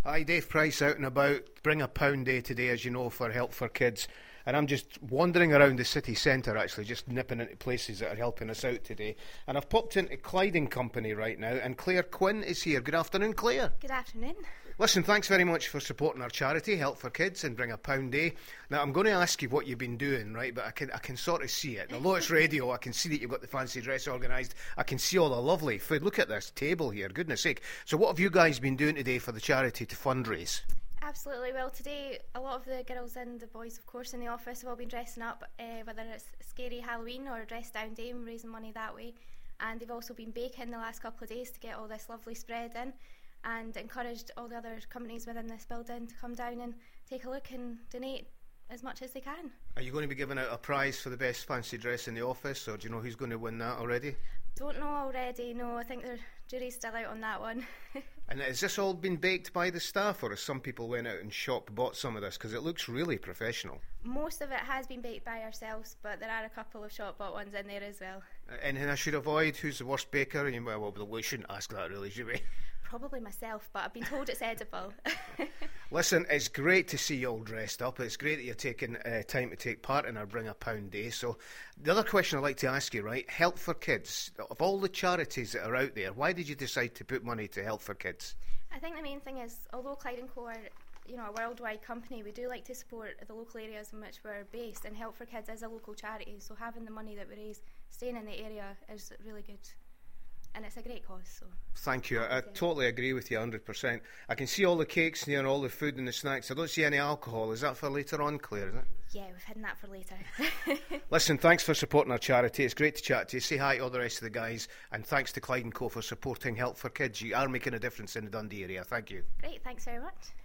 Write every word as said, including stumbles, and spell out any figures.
Hi, Dave Price out and about. Bring a Pound Day today, as you know, for Help for Kids. And I'm just wandering around the city centre, actually, just nipping into places that are helping us out today. And I've popped into Clyde Company right now, and Claire Quinn is here. Good afternoon, Claire. Good afternoon. Listen, thanks very much for supporting our charity, Help for Kids, and Bring a Pound Day. Now, I'm going to ask you what you've been doing, right, but I can I can sort of see it. Although it's radio, I can see that you've got the fancy dress organised. I can see all the lovely food. Look at this table here, goodness sake. So what have you guys been doing today for the charity to fundraise? Absolutely. Well, today a lot of the girls and the boys, of course, in the office have all been dressing up, uh, whether it's Scary Halloween or a Dress Down Day, and raising money that way. And they've also been baking the last couple of days to get all this lovely spread in, and encouraged all the other companies within this building to come down and take a look and donate as much as they can. Are you going to be giving out a prize for the best fancy dress in the office, or do you know who's going to win that already? Don't know already, no. I think the jury's still out on that one. And has this all been baked by the staff, or has some people went out and shop bought some of this? Because it looks really professional. Most of it has been baked by ourselves, but there are a couple of shop bought ones in there as well. Uh, anything I should avoid? Who's the worst baker? And you, well, well, we shouldn't ask that really, should we? Probably myself, but I've been told it's edible. Listen, it's great to see you all dressed up. It's great that you're taking uh, time to take part in our Bring a Pound Day. So the other question I'd like to ask you, right, Help for Kids, of all the charities that are out there, why did you decide to put money to Help for Kids? I think the main thing is, although Clyde and Co are, you know, a worldwide company, we do like to support the local areas in which we're based, and Help for Kids is a local charity, so having the money that we raise staying in the area is really good. And it's a great cause. So thank you. I, I totally agree with you one hundred percent. I can see all the cakes here and all the food and the snacks. I don't see any alcohol. Is that for later on, Claire, is it? Yeah, we've hidden that for later. Listen, thanks for supporting our charity. It's great to chat to you. Say hi to all the rest of the guys. And thanks to Clyde and Co for supporting Help for Kids. You are making a difference in the Dundee area. Thank you. Great, thanks very much.